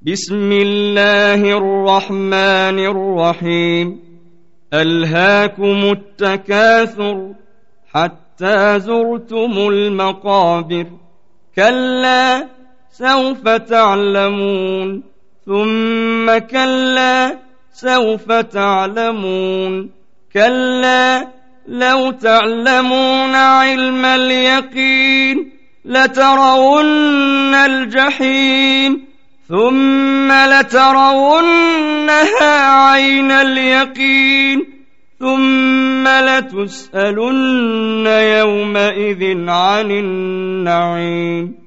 بسم الله الرحمن الرحيم ألهاكم التكاثر حتى زرتم المقابر كلا سوف تعلمون ثم كلا سوف تعلمون كلا لو تعلمون علم اليقين لترون الجحيم ثم لترونها عين اليقين ثم لتسألن يومئذ عن النعيم